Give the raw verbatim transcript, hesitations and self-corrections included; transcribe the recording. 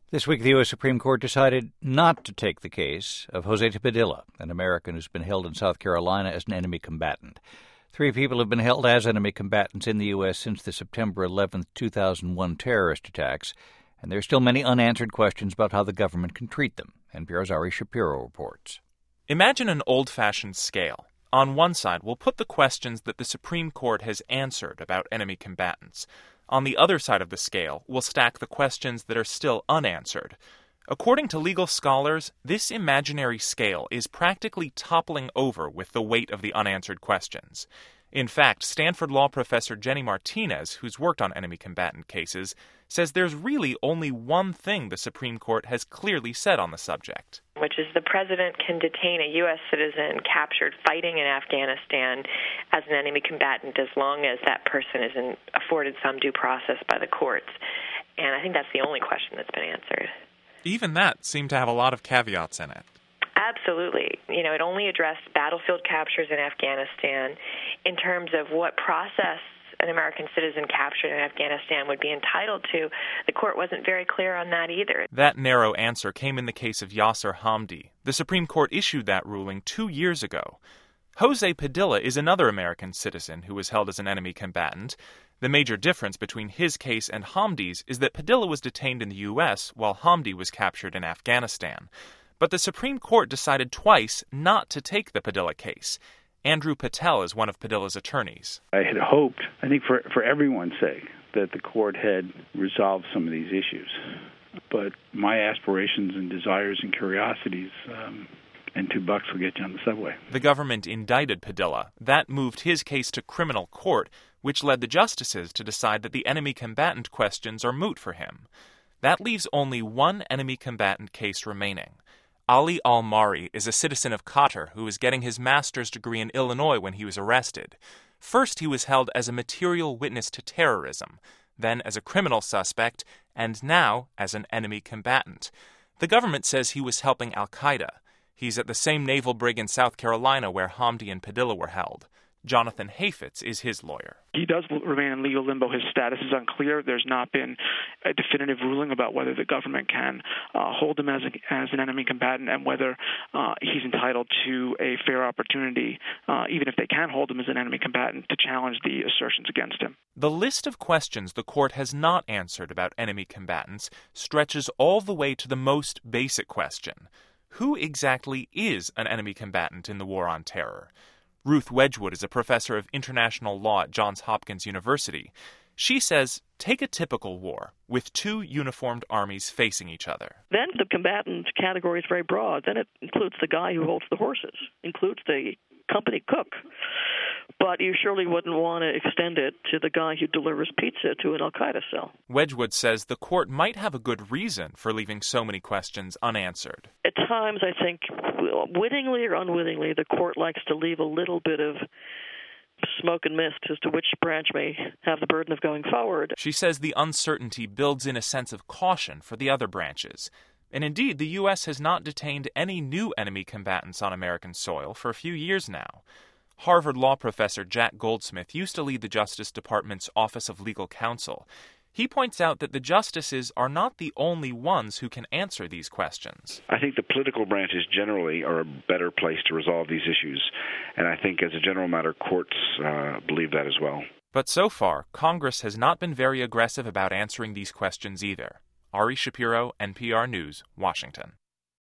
This week, the U S. Supreme Court decided not to take the case of Jose Padilla, an American who's been held in South Carolina as an enemy combatant. Three people have been held as enemy combatants in the U S since the September eleventh, two thousand one terrorist attacks, and there are still many unanswered questions about how the government can treat them. N P R's Ari Shapiro reports. Imagine an old-fashioned scale. On one side, we'll put the questions that the Supreme Court has answered about enemy combatants. On the other side of the scale, we'll stack the questions that are still unanswered. According to legal scholars, this imaginary scale is practically toppling over with the weight of the unanswered questions. In fact, Stanford law professor Jenny Martinez, who's worked on enemy combatant cases, says there's really only one thing the Supreme Court has clearly said on the subject. Which is the president can detain a U S citizen captured fighting in Afghanistan as an enemy combatant as long as that person isn't afforded some due process by the courts. And I think that's the only question that's been answered. Even that seemed to have a lot of caveats in it. Absolutely. You know, it only addressed battlefield captures in Afghanistan. In terms of what process an American citizen captured in Afghanistan would be entitled to, the court wasn't very clear on that either. That narrow answer came in the case of Yasir Hamdi. The Supreme Court issued that ruling two years ago. Jose Padilla is another American citizen who was held as an enemy combatant. The major difference between his case and Hamdi's is that Padilla was detained in the U S while Hamdi was captured in Afghanistan. But the Supreme Court decided twice not to take the Padilla case. Andrew Patel is one of Padilla's attorneys. I had hoped, I think for, for everyone's sake, that the court had resolved some of these issues. But my aspirations and desires and curiosities, um, and two bucks will get you on the subway. The government indicted Padilla. That moved his case to criminal court, which led the justices to decide that the enemy combatant questions are moot for him. That leaves only one enemy combatant case remaining. Ali Al-Mari is a citizen of Qatar who was getting his master's degree in Illinois when he was arrested. First, he was held as a material witness to terrorism, then as a criminal suspect, and now as an enemy combatant. The government says he was helping Al-Qaeda. He's at the same naval brig in South Carolina where Hamdi and Padilla were held. Jonathan Hafetz is his lawyer. He does remain in legal limbo. His status is unclear. There's not been a definitive ruling about whether the government can uh, hold him as, a, as an enemy combatant and whether uh, he's entitled to a fair opportunity, uh, even if they can hold him as an enemy combatant, to challenge the assertions against him. The list of questions the court has not answered about enemy combatants stretches all the way to the most basic question. Who exactly is an enemy combatant in the war on terror? Ruth Wedgwood is a professor of international law at Johns Hopkins University. She says, take a typical war with two uniformed armies facing each other. Then the combatant category is very broad. Then it includes the guy who holds the horses, includes the company cook. But you surely wouldn't want to extend it to the guy who delivers pizza to an Al-Qaeda cell. Wedgwood says the court might have a good reason for leaving so many questions unanswered. At times, I think, wittingly or unwittingly, the court likes to leave a little bit of smoke and mist as to which branch may have the burden of going forward. She says the uncertainty builds in a sense of caution for the other branches. And indeed, the U S has not detained any new enemy combatants on American soil for a few years now. Harvard law professor Jack Goldsmith used to lead the Justice Department's Office of Legal Counsel. He points out that the justices are not the only ones who can answer these questions. I think the political branches generally are a better place to resolve these issues, and I think as a general matter, courts uh, believe that as well. But so far, Congress has not been very aggressive about answering these questions either. Ari Shapiro, N P R News, Washington.